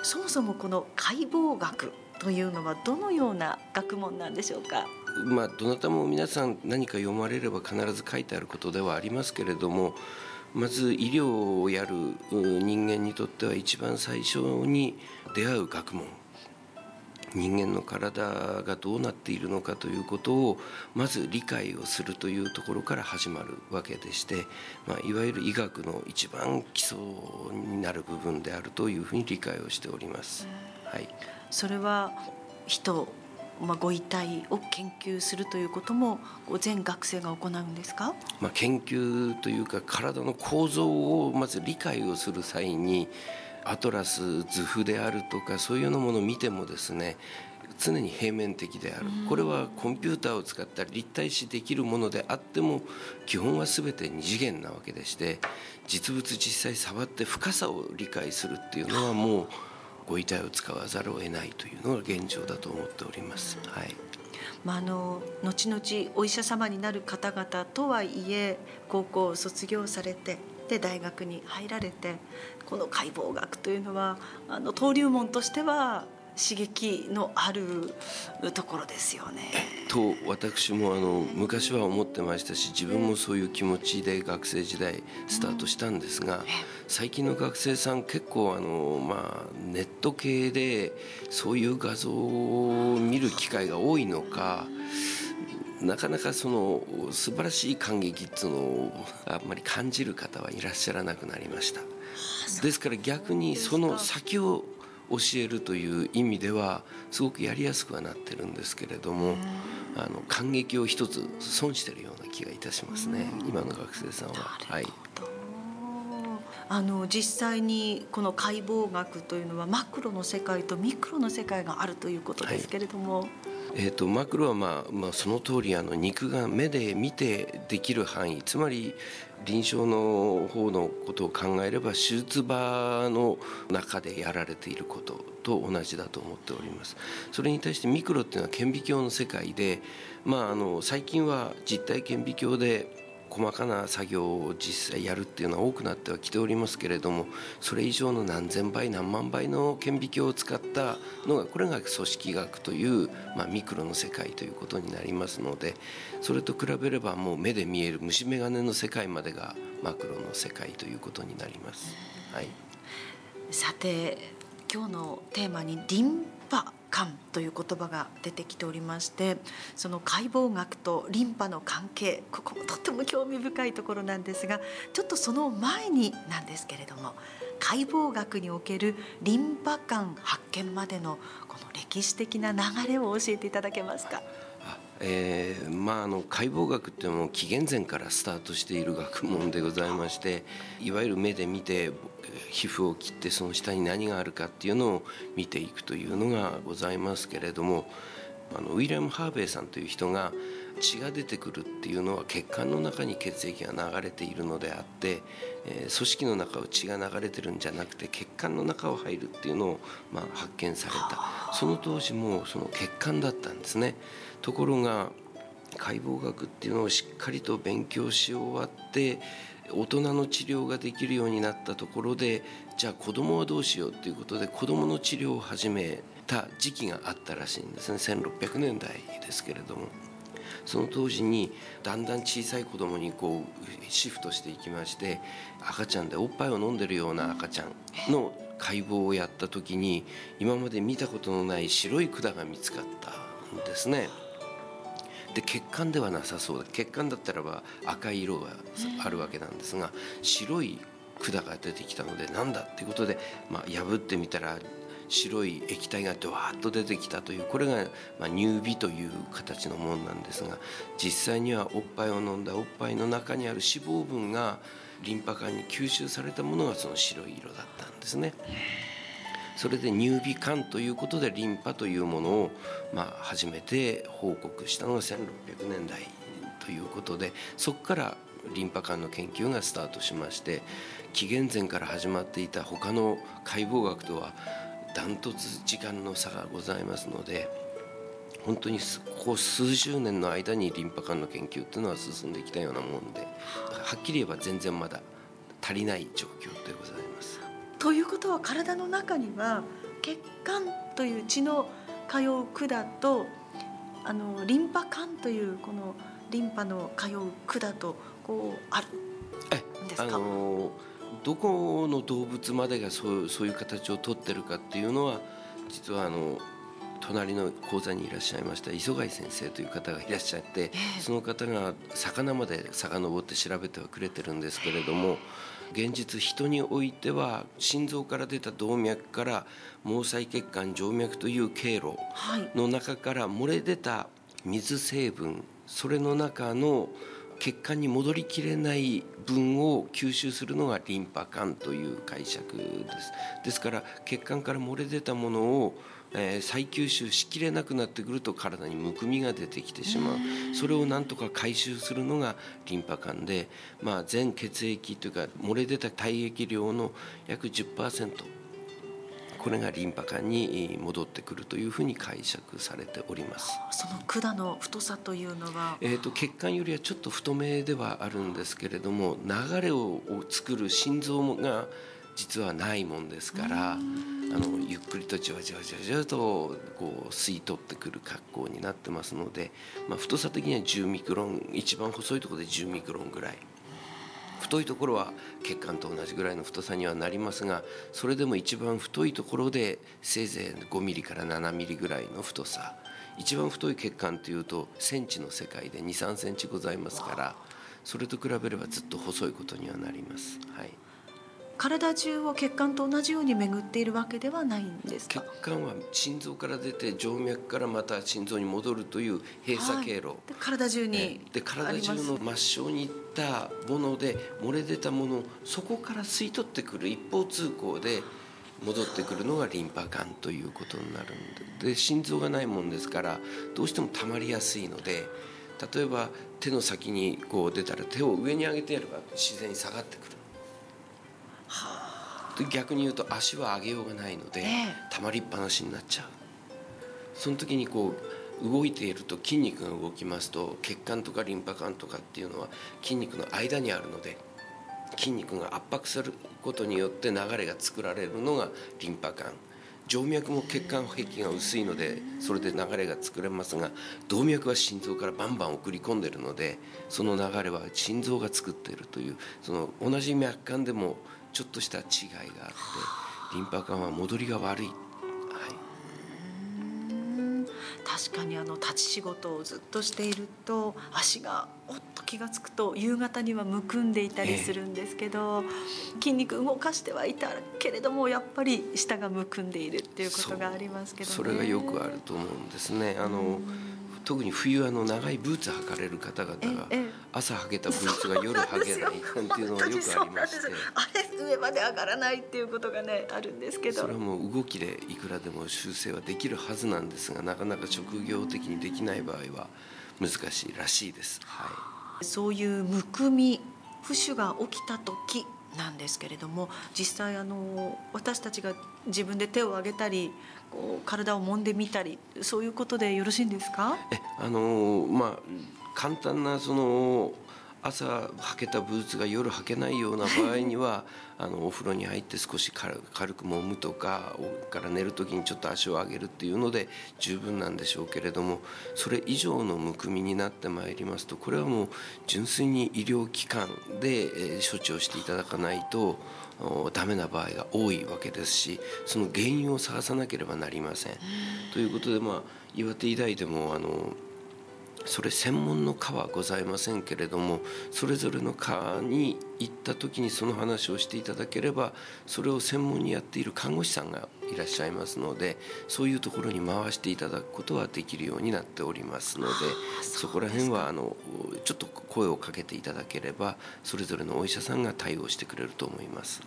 そもそもこの解剖学というのはどのような学問なんでしょうか。 どなたも皆さん何か読まれれば必ず書いてあることではありますけれども、まず医療をやる人間にとっては一番最初に出会う学問、人間の体がどうなっているのかということをまず理解をするというところから始まるわけでして、いわゆる医学の一番基礎になる部分であるというふうに理解をしております。はい、 それは人、ご遺体を研究するということも全学生が行うんですか。 研究というか体の構造をまず理解をする際にアトラス図譜であるとかそういうようなものを見てもですね、常に平面的である。これはコンピューターを使ったり立体視できるものであっても基本は全て二次元なわけでして、実物実際触って深さを理解するっていうのはもうご遺体を使わざるを得ないというのが現状だと思っております。はい。 後々お医者様になる方々とはいえ高校を卒業されてで大学に入られて、この解剖学というのは登竜門としては刺激のあるところですよね。 と私も昔は思ってましたし、自分もそういう気持ちで学生時代スタートしたんですが、最近の学生さん結構ネット系でそういう画像を見る機会が多いのか、なかなかその素晴らしい感激っていうのをあんまり感じる方はいらっしゃらなくなりました。ですから逆にその先を教えるという意味ではすごくやりやすくはなってるんですけれども、感激を一つ損してるような気がいたしますね、今の学生さんは。はい。 実際にこの解剖学というのはマクロの世界とミクロの世界があるということですけれども、 マクロはその通り肉が目で見てできる範囲、つまり臨床の方のことを考えれば手術場の中でやられていることと同じだと思っております。それに対してミクロっていうのは顕微鏡の世界で、最近は実体顕微鏡で細かな作業を実際やるっていうのは多くなってはきておりますけれども、それ以上の何千倍何万倍の顕微鏡を使ったのがこれが組織学という、ミクロの世界ということになりますので、それと比べればもう目で見える虫眼鏡の世界までがマクロの世界ということになります。はい、 さて今日のテーマにリンパ管という言葉が出てきておりまして、その解剖学とリンパの関係、ここもとっても興味深いところなんですが、ちょっとその前になんですけれども、解剖学におけるリンパ管発見までのこの歴史的な流れを教えていただけますか。 解剖学っていうのも紀元前からスタートしている学問でございまして、いわゆる目で見て皮膚を切ってその下に何があるかっていうのを見ていくというのがございますけれども、ウィリアム・ハーベイさんという人が血が出てくるっていうのは血管の中に血液が流れているのであって、組織の中を血が流れてるんじゃなくて血管の中を入るっていうのを発見された。その当時もその血管だったんですね。ところが解剖学っていうのをしっかりと勉強し終わって大人の治療ができるようになったところで、じゃあ子供はどうしようっていうことで子供の治療を始めた時期があったらしいんですね。1600年代ですけれども、その当時にだんだん小さい子供にシフトしていきまして、赤ちゃんでおっぱいを飲んでるような赤ちゃんの解剖をやった時に今まで見たことのない白い管が見つかったんですね。で血管ではなさそうだ、血管だったらば赤い色があるわけなんですが、白い管が出てきたのでなんだっていうことで、破ってみたら白い液体がドワーッと出てきたという、これが乳鼻という形のものなんですが、実際にはおっぱいを飲んだおっぱいの中にある脂肪分がリンパ管に吸収されたものがその白い色だったんですね。それで乳鼻管ということでリンパというものを初めて報告したのが1600年代ということで、そこからリンパ管の研究がスタートしまして、紀元前から始まっていた他の解剖学とはダントツ時間の差がございますので、本当にここ数十年の間にリンパ管の研究っていうのは進んできたようなもんで、はっきり言えば全然まだ足りない状況でございます。 ということは体の中には血管という血の通う管とリンパ管というこのリンパの通う管とこうあるんですか？ どこの動物までがそういう形をとってるかっていうのは、実は隣の講座にいらっしゃいました磯貝先生という方がいらっしゃって、その方が魚まで遡って調べてはくれてるんですけれども、現実人においては心臓から出た動脈から毛細血管静脈という経路の中から漏れ出た水成分、それの中の血管に戻りきれない分を吸収するのがリンパ管という解釈です。ですから血管から漏れ出たものを再吸収しきれなくなってくると体にむくみが出てきてしまう。それをなんとか回収するのがリンパ管で、全血液というか漏れ出た体液量の約 10%、これがリンパ管に戻ってくるというふうに解釈されております。 その管の太さというのは、 血管よりはちょっと太めではあるんですけれども、流れを作る心臓が実はないもんですから、ゆっくりとじわじわじわじわとこう吸い取ってくる格好になってますので、太さ的には10ミクロン、一番細いところで10ミクロンぐらい、太いところは血管と同じぐらいの太さにはなりますが、それでも一番太いところでせいぜい5ミリから7ミリぐらいの太さ、一番太い血管というとセンチの世界で2、3センチございますから、それと比べればずっと細いことにはなります。 体中を血管と同じように巡っているわけではないんですか？ 血管は心臓から出て静脈からまた心臓に戻るという閉鎖経路、 で体中にで体中の末梢に行ったもので漏れ出たものをそこから吸い取ってくる一方通行で戻ってくるのがリンパ管ということになるんで、心臓がないもんですからどうしても溜まりやすいので、例えば手の先にこう出たら手を上に上げてやれば自然に下がってくる。で逆に言うと足は上げようがないので溜まりっぱなしになっちゃう。その時にこう動いていると筋肉が動きますと、血管とかリンパ管とかっていうのは筋肉の間にあるので、筋肉が圧迫することによって流れが作られるのがリンパ管。静脈も血管壁が薄いのでそれで流れが作れますが、動脈は心臓からバンバン送り込んでいるので、その流れは心臓が作っているという、その同じ脈管でもちょっとした違いがあって、リンパ管は戻りが悪い。 確かに立ち仕事をずっとしていると足がおっと気が付くと夕方にはむくんでいたりするんですけど、筋肉動かしてはいたけれどもやっぱり下がむくんでいるっていうことがありますけどね。 それがよくあると思うんですね。特に冬長いブーツ履かれる方々が朝履けたブーツが夜履けないなんていうのがよくありまして、 あれ上まで上がらないっていうことがねあるんですけど、 それはもう動きでいくらでも修正はできるはずなんですが、なかなか職業的にできない場合は難しいらしいです。 そういうむくみ浮腫が起きた時なんですけれども、実際私たちが自分で手を挙げたりこう体を揉んでみたり、そういうことでよろしいんですか？ 簡単な朝履けたブーツが夜履けないような場合にはお風呂に入って少し軽く揉むとかから寝る時にちょっと足を上げるっていうので十分なんでしょうけれども、それ以上のむくみになってまいりますと、これはもう純粋に医療機関で処置をしていただかないとダメな場合が多いわけですし、その原因を探さなければなりません。ということで岩手医大でもそれ専門の科はございませんけれども、それぞれの科に行った時にその話をしていただければ、それを専門にやっている看護師さんがいらっしゃいますので、そういうところに回していただくことはできるようになっておりますので、そこら辺はちょっと声をかけていただければそれぞれのお医者さんが対応してくれると思います。